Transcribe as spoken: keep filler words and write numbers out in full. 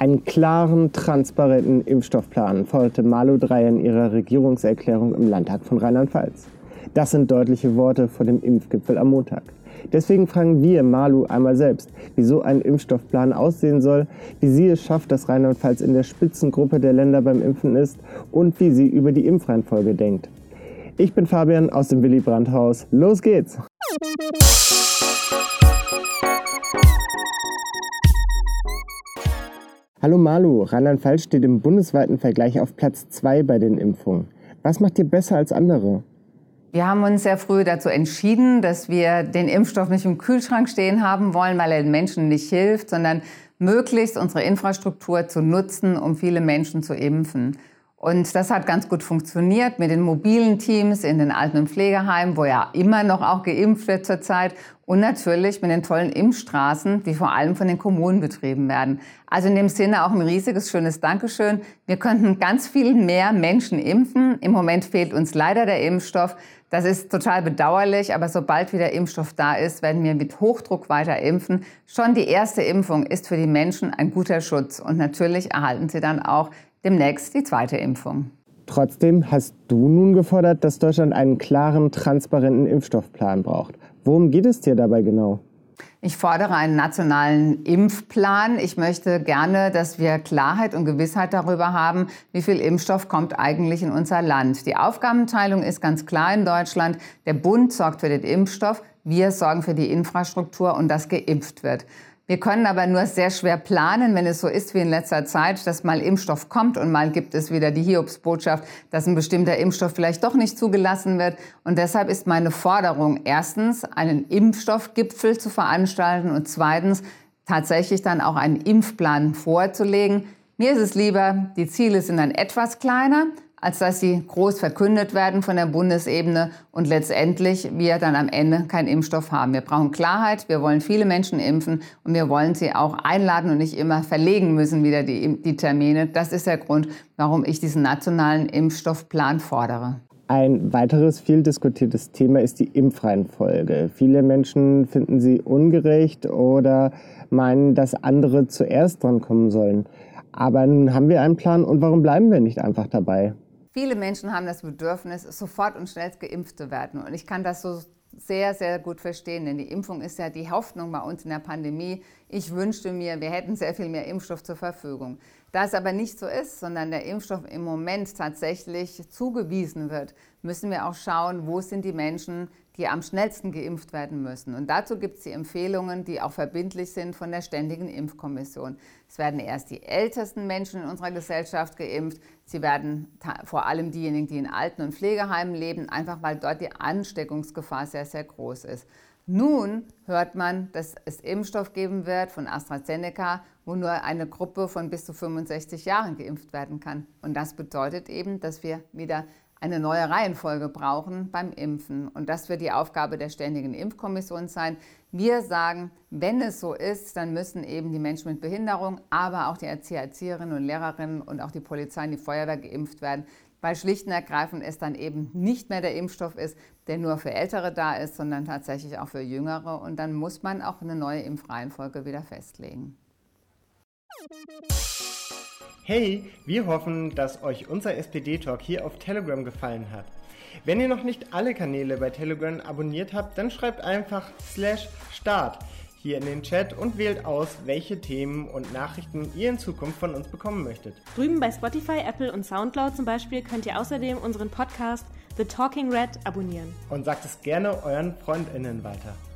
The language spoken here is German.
Einen klaren, transparenten Impfstoffplan forderte Malu Dreyer in ihrer Regierungserklärung im Landtag von Rheinland-Pfalz. Das sind deutliche Worte vor dem Impfgipfel am Montag. Deswegen fragen wir Malu einmal selbst, wie so ein Impfstoffplan aussehen soll, wie sie es schafft, dass Rheinland-Pfalz in der Spitzengruppe der Länder beim Impfen ist und wie sie über die Impfreihenfolge denkt. Ich bin Fabian aus dem Willy Brandt-Haus. Los geht's! Hallo Malu, Rheinland-Pfalz steht im bundesweiten Vergleich auf Platz zwei bei den Impfungen. Was macht ihr besser als andere? Wir haben uns sehr früh dazu entschieden, dass wir den Impfstoff nicht im Kühlschrank stehen haben wollen, weil er den Menschen nicht hilft, sondern möglichst unsere Infrastruktur zu nutzen, um viele Menschen zu impfen. Und das hat ganz gut funktioniert mit den mobilen Teams in den Alten- und Pflegeheimen, wo ja immer noch auch geimpft wird zurzeit. Und natürlich mit den tollen Impfstraßen, die vor allem von den Kommunen betrieben werden. Also in dem Sinne auch ein riesiges, schönes Dankeschön. Wir könnten ganz viel mehr Menschen impfen. Im Moment fehlt uns leider der Impfstoff. Das ist total bedauerlich, aber sobald wieder Impfstoff da ist, werden wir mit Hochdruck weiter impfen. Schon die erste Impfung ist für die Menschen ein guter Schutz. Und natürlich erhalten sie dann auch demnächst die zweite Impfung. Trotzdem hast du nun gefordert, dass Deutschland einen klaren, transparenten Impfstoffplan braucht. Worum geht es dir dabei genau? Ich fordere einen nationalen Impfplan. Ich möchte gerne, dass wir Klarheit und Gewissheit darüber haben, wie viel Impfstoff kommt eigentlich in unser Land. Die Aufgabenteilung ist ganz klar in Deutschland. Der Bund sorgt für den Impfstoff, wir sorgen für die Infrastruktur und dass geimpft wird. Wir können aber nur sehr schwer planen, wenn es so ist wie in letzter Zeit, dass mal Impfstoff kommt und mal gibt es wieder die Hiobsbotschaft, dass ein bestimmter Impfstoff vielleicht doch nicht zugelassen wird. Und deshalb ist meine Forderung, erstens, einen Impfstoffgipfel zu veranstalten und zweitens, tatsächlich dann auch einen Impfplan vorzulegen. Mir ist es lieber, die Ziele sind dann etwas kleiner, als dass sie groß verkündet werden von der Bundesebene und letztendlich wir dann am Ende keinen Impfstoff haben. Wir brauchen Klarheit, wir wollen viele Menschen impfen und wir wollen sie auch einladen und nicht immer verlegen müssen wieder die, die Termine. Das ist der Grund, warum ich diesen nationalen Impfstoffplan fordere. Ein weiteres viel diskutiertes Thema ist die Impfreihenfolge. Viele Menschen finden sie ungerecht oder meinen, dass andere zuerst dran kommen sollen. Aber nun haben wir einen Plan und warum bleiben wir nicht einfach dabei? Viele Menschen haben das Bedürfnis, sofort und schnell geimpft zu werden. Und ich kann das so sehr, sehr gut verstehen, denn die Impfung ist ja die Hoffnung bei uns in der Pandemie. Ich wünschte mir, wir hätten sehr viel mehr Impfstoff zur Verfügung. Da es aber nicht so ist, sondern der Impfstoff im Moment tatsächlich zugewiesen wird, müssen wir auch schauen, wo sind die Menschen, die am schnellsten geimpft werden müssen. Und dazu gibt es die Empfehlungen, die auch verbindlich sind von der Ständigen Impfkommission. Es werden erst die ältesten Menschen in unserer Gesellschaft geimpft. Sie werden vor allem diejenigen, die in Alten- und Pflegeheimen leben, einfach weil dort die Ansteckungsgefahr sehr, sehr groß ist. Nun hört man, dass es Impfstoff geben wird von AstraZeneca, wo nur eine Gruppe von bis zu fünfundsechzig Jahren geimpft werden kann. Und das bedeutet eben, dass wir wieder eine neue Reihenfolge brauchen beim Impfen. Und das wird die Aufgabe der Ständigen Impfkommission sein. Wir sagen, wenn es so ist, dann müssen eben die Menschen mit Behinderung, aber auch die Erzieher, Erzieherinnen und Lehrerinnen und auch die Polizei und die Feuerwehr geimpft werden, weil schlicht und ergreifend es dann eben nicht mehr der Impfstoff ist, der nur für Ältere da ist, sondern tatsächlich auch für Jüngere. Und dann muss man auch eine neue Impfreihenfolge wieder festlegen. Hey, wir hoffen, dass euch unser S P D-Talk hier auf Telegram gefallen hat. Wenn ihr noch nicht alle Kanäle bei Telegram abonniert habt, dann schreibt einfach slash start hier in den Chat und wählt aus, welche Themen und Nachrichten ihr in Zukunft von uns bekommen möchtet. Drüben bei Spotify, Apple und Soundcloud zum Beispiel könnt ihr außerdem unseren Podcast The Talking Red abonnieren. Und sagt es gerne euren FreundInnen weiter.